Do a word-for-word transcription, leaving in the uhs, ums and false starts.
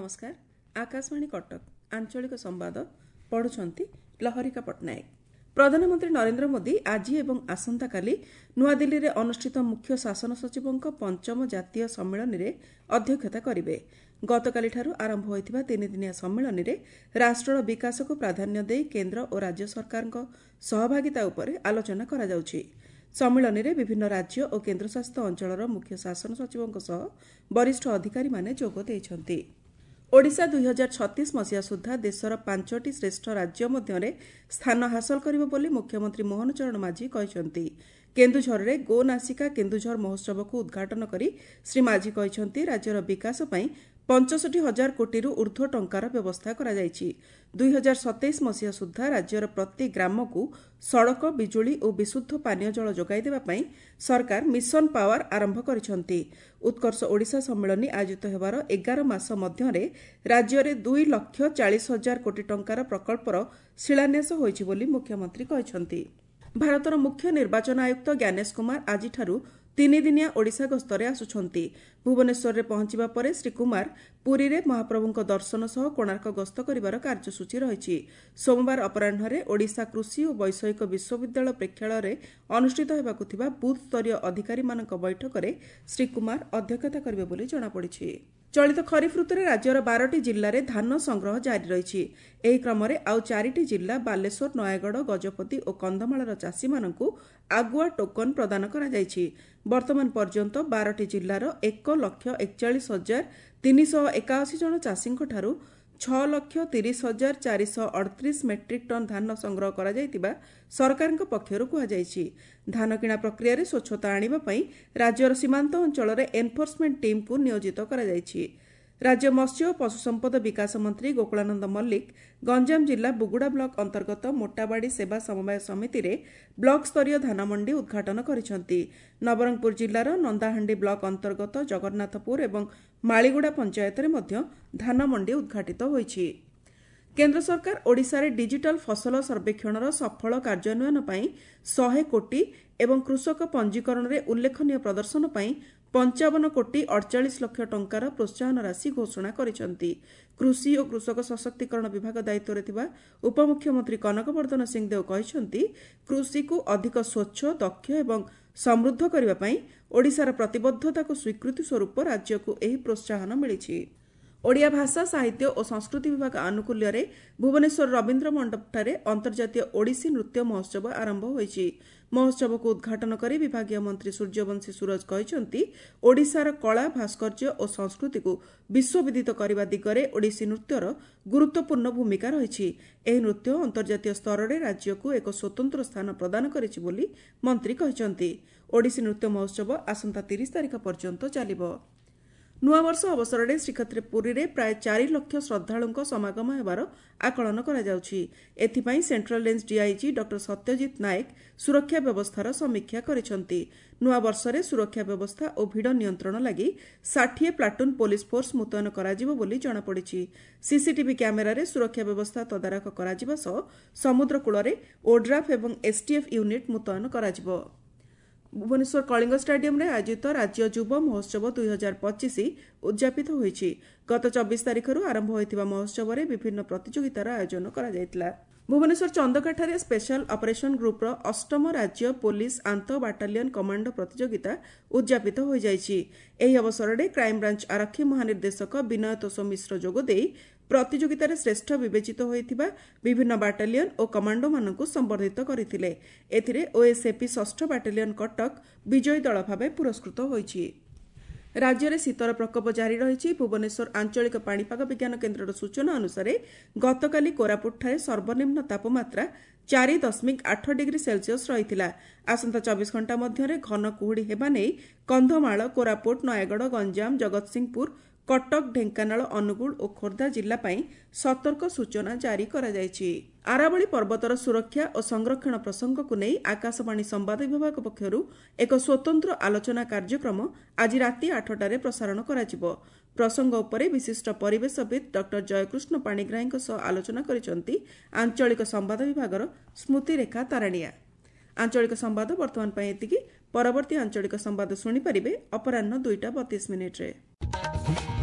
नमस्कार। आकाशवाणी कटक आंचलिक संवाद पढ़ुछंती लहरिका पट्टनायक। प्रधानमंत्री नरेंद्र मोदी आज एवं आसंता काली नुआदिल्ली रे अनुष्ठित मुख्य शासन सचिवों पंचम जातीय सम्मेलन रे अध्यक्षता करिवे। गतकाली ठारू आरंभ होइतिबा तीन दिनिया सम्मेलन रे राष्ट्रर विकास को प्राधान्य देई केंद्र और राज्य सरकारक सहभागिता उपरे आलोचना करा जाउछि। सम्मेलन रे विभिन्न राज्य और केन्द्रशासित अंचलर मुख्य शासन सचिवों सह वरिष्ठ अधिकारी माने जोग देइछंती। ओडिशा दुई हजार छत्तीस मसीहा सुधा देशर पांचटी श्रेष्ठ राज्य मध्य स्थान हासिल करिब बोली मुख्यमंत्री मोहन चरण माझी कहिसंती। केन्दुझर रे गो नासिका केन्दुझर महोत्सव को उद्घाटन करी श्री माझी कहिसंती राज्यर विकास पई पचसठी हजार कोटी ऊर्ध्व टंकार व्यवस्था करा जायछि। दुई हजार सतैश मसीहा सुधा राज्यर प्रति ग्राम को सड़क बिजुली और विशुद्ध पानीय जल जोगाई देबा पई सरकार मिशन पावर आरंभ करिसंती। उत्कर्ष ओडिशा सम्मेलन आयोजित हेबार एगार मास मध्यरे राज्य दुई लक्ष चालीस हजार कोटी टंकार प्रकल्पर शिलान्यास होइछि बोली मुख्यमंत्री कहिसंती। भारतर मुख्य निर्वाचन आयुक्त ज्ञानेश कुमार आजिठारू तीन दिनिया ओडिशा गस्तरे आसुछंती। भुवनेश्वर रे पहुंचिबा परे श्री कुमार पुरी रे महाप्रभुंक दर्शन सह कोणार्क गस्त करिवार कार्यसूची रहिछि। सोमवार अपराह्न ओडिशा कृषि और वैषयिक विश्वविद्यालय प्रेक्षालय रे अनुष्ठित हेबाकु थिबा बूथ स्तरीय अधिकारी मानक बैठक रे श्री कुमार अध्यक्षता करिवे बोली जणा पड़िछि। चलित खरीफ ऋतुरे राज्यर बारटी जिल्लारे धान संग्रह जारी रहिछि। एही क्रमरे आउ चारिटी जिल्ला बालेश्वर, नयागढ़, गजपति और कंधमालर चाषी मानकु आगुआ टोकन प्रदान करा जायछि। वर्तमान पर्यंत बारटी जिल्लार एक लक्ष एकचाश हजार तीन सौ एकाशी जन चाषी ठारू छह लक्ष तीस हजार चार सौ अड़तीस मेट्रिक टन धान संग्रह करा जायतिबा सरकारक पक्षरु कुहा जायछि। धान किणा प्रक्रिया रे स्वच्छता आनिबा पई राज्यर सीमांत अंचल रे एनफोर्समेंट टीम को नियोजित करा जायछि। राज्य मत्स्य और पशु संपद विकास मंत्री गोकुलानंद मल्लिक गंजाम जिला बुगुड़ा ब्लॉक अंतर्गत मोटाबाड़ी सेवा समवाय समिति रे ब्लॉक स्तरीय धान मंडी उद्घाटन करिसंती। नवरंगपुर जिलार नंदाहांडी ब्लॉक अंतर्गत जगन्नाथपुर एवं मालीगुड़ा पंचायत रे मध्य धान मंडी उद्घाटित होइछि। केन्द्र सरकार ओडिशा रे डिजिटल फसल सर्वेक्षणर सफल कार्यान्वयन पई सौ कोटी एवं कृषक पंजीकरण रे उल्लेखनीय प्रदर्शन पई पंचावन कोटी अड़चाश लक्ष टंकार प्रोत्साहन राशि घोषणा करिसंती। कृषि और कृषक सशक्तिकरण विभाग दायित्व रे थिबा उपमुख्यमंत्री कनकवर्धन सिंहदेव कहिसंती कृषि को अधिक स्वच्छ, दक्ष एवं समृद्ध करबा पई ओडिशार प्रतिबद्धता को स्वीकृति स्वरूप राज्य को एही प्रोत्साहन मिलिछि। ओडिया भाषा साहित्य और संस्कृति विभाग आनुकूल्य रे भुवनेश्वर रवीन्द्र मंडपठारे अंतर्जातीय ओडिसी नृत्य महोत्सव आरंभ होइछि। महोत्सव को उद्घाटन करी विभागीय मंत्री सूर्यवंशी सूरज कहिसंती ओडिशार कला, भास्कर्य और संस्कृति को विश्वविदित करबा दिगरे ओडिसी नृत्यर गुरुत्वपूर्ण भूमिका रहिछि। एही नृत्य अंतर्जातीय स्तर रे राज्य को एक स्वतंत्र स्थान प्रदान करिछि बोली मंत्री कहिसंती। ओडिसी नृत्य महोत्सव आसंता तीस तारिख पर्यंत चलिबो। नुआवर्ष अवसर में श्रीक्षेत्र पुरी में प्राय चार लक्ष श्रद्धालुओं समागम होबार आकलन करा जाउछि। एथिपाई central range DIG doctor Satyajit Nayak सुरक्षा व्यवस्थार समीक्षा करिसंती। नुआ वर्ष में सुरक्षा व्यवस्था और भिड़ नियंत्रण लगी षाठी प्लाटून पुलिस फोर्स मुतयन कराजिबो बोली जणा पड़िछि। सीसीटीवी कैमेरा रे सुरक्षा व्यवस्था तदारख कराजिबा सह समुद्र कूल रे ओड्राफ एवं एसटीएफ यूनिट मुतयन कराजिबो। भुवनेश्वर कलिंग स्टाडियम रे आयोजित राज्य युव महोत्सव दुई हजार पचिश उद्यापित होइछि। गत चौबीस तारिख आरंभ होइतिबा महोत्सव रे विभिन्न प्रतियोगितार आयोजन करा जायतिला। भुवनेश्वर चंदकाठारे स्पेशल ऑपरेशन ग्रुप रो अष्टम राज्य पुलिस आंत बाटालियन कमांडो प्रतियोगिता उद्यापित हो जायछि। एही अवसर में क्राइम ब्रांच आरक्षी महानिर्देशक विनय तोषो मिश्र जोग देई प्रतियोगितार श्रेष्ठ विवेचित होइतिबा विभिन्न बाटालियन और कमांडो मानकु संबर्धित करथिले। एथिरे ओएसएपी षष्ठ बाटालियन कटक विजयी दल भावे पुरस्कृत होइछि। राज्य में शीतर प्रकोप जारी रही। भुवनेश्वर आंचलिक पाणीपाग विज्ञान केन्द्र सूचना अनुसार गतकाली कोरापुटଠାରେ सर्वनिम्न तापमात्रा चार दशमिक आठ डिग्री सेल्सियस रही। आसंता चौबीस घंटा मध्य घन कुहुड़ी हेबा नै कंधमाल, कोरापुट, नयागढ़, गंजाम, जगतसिंहपुर, कटक, ढेंकानाल, अनुगुल और खोर्धा जिला पाई सतर्क सूचना जारी करा जायछि। आरावली पर्वतर सुरक्षा और संरक्षण प्रसंग को नहीं आकाशवाणी संवाद विभाग पक्षरु एक स्वतंत्र आलोचना कार्यक्रम आज राति आठटारे प्रसारण कराजिबो। प्रसंग उपरे विशिष्ट परिवेशविद डॉक्टर जयकृष्ण पाणिग्राहीଙ୍କ सह आलोचना करिसंती आंचलिक संवाद विभागर स्मृतिरेखा ताराणिया। आंचलिक संवाद वर्तमान पाई एतिकी। परवर्ती आंचलिक संवाद शुणी पारिबे अपराह्न दुईटा बतीस मिनिट रे।